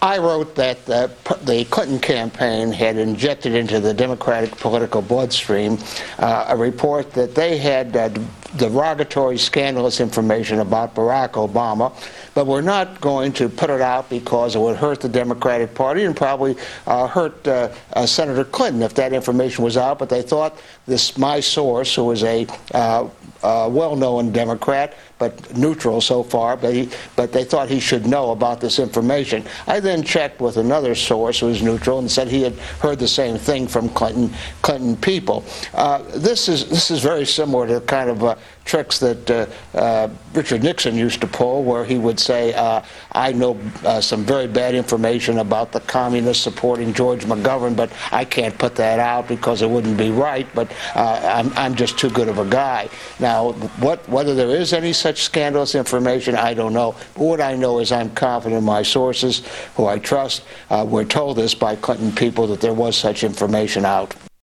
I wrote that the Clinton campaign had injected into the Democratic political bloodstream a report that they had derogatory, scandalous information about Barack Obama, but were not going to put it out because it would hurt the Democratic Party and probably hurt Senator Clinton if that information was out. But they thought my source, who was a well-known Democrat, but neutral so far, but they thought he should know about this information. I then checked with another source who was neutral and said he had heard the same thing from Clinton people. This is very similar to kind of tricks that Richard Nixon used to pull, where he would say, I know some very bad information about the communists supporting George McGovern, but I can't put that out because it wouldn't be right, but I'm just too good of a guy. Now, whether there is any such scandalous information, I don't know. But what I know is I'm confident in my sources, who I trust. We're told this by Clinton people that there was such information out.